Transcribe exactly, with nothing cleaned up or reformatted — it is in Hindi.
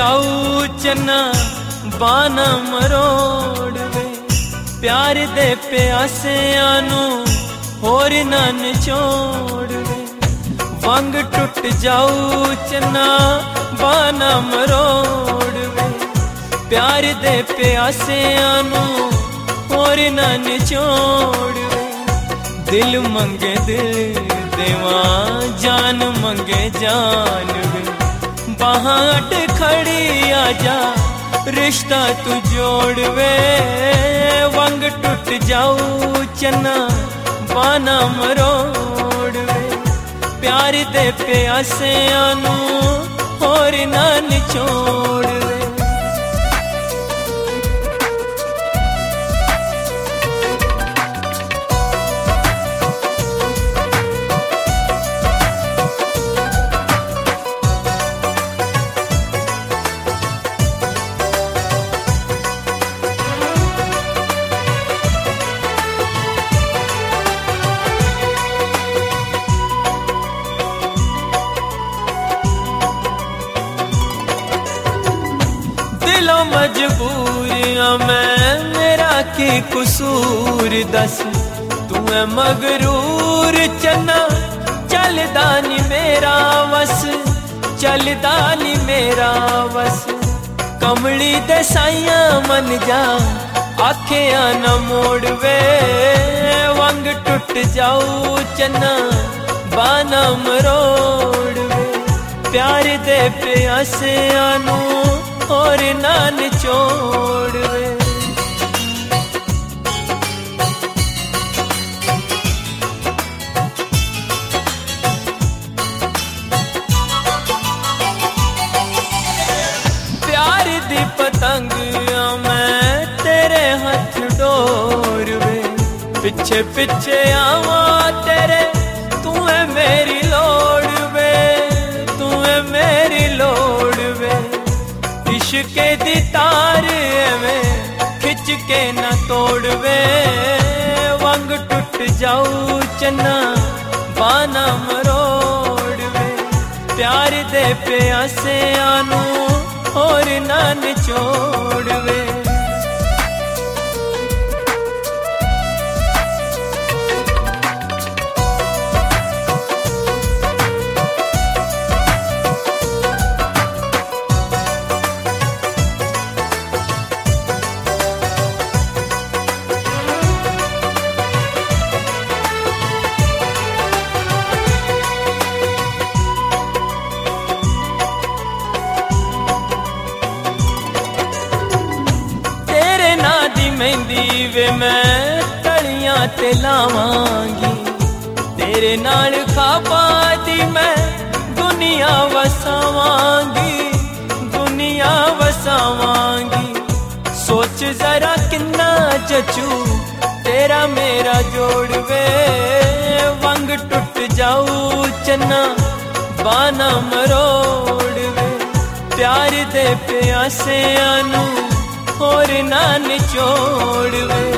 जाऊ चन्ना बाना मरोड़ वे, प्यार दे प्यासे आनू होर ना निचोड़ वे। वंग टुट जाऊ चन्ना बाना मरोड़ वे, प्यार दे प्यासे आनू होर ना निचोड़ वे। दिल मंगे दिल देवा, जान मंगे जान वे, बाहां अट खड़ी आजा रिश्ता तू जोड़ वे। वंग टुट जाऊ चन्ना बाना मरोड़ वे, प्यार दे प्यासे आनू होर ना निचोड़ वे। मजबूरियां मैं मेरा की कसूर दस, तू है मगरूर चन्ना चलदा नी मेरा वस, चलदा नी मेरा वस। कमली दे साइयां मन जा आखियां न मोड़ वे, वंग टुट जाऊ चन्ना बाना मरोड़ वे, प्यार दे प्यासे आनू और ना निचोड़ वे। प्यार दी पतंग मैं तेरे हाथ डोर वे, पिछे पिछे आवा तेरे, तू है मेरी लोड़ वे, तू है मेरी लोड़ वे। इश्के दी तार में खिंच के न तोड़ वे, वंग टुट जाऊ चन्ना बाना मरोड़ वे, प्यार दे प्यासे आनू और ना निचोड़ वे। मेहंदी वे मैं तलियां ते लावांगी, तेरे नाल ख्वाबां दी मैं दुनिया वसावांगी, दुनिया वसावांगी। सोच जरा किन्ना जचू तेरा मेरा जोड़ वे, वंग टुट जाऊ चन्ना बाना मरोड़ वे, प्यार दे प्यासे आनू और ना निचोड़ वे।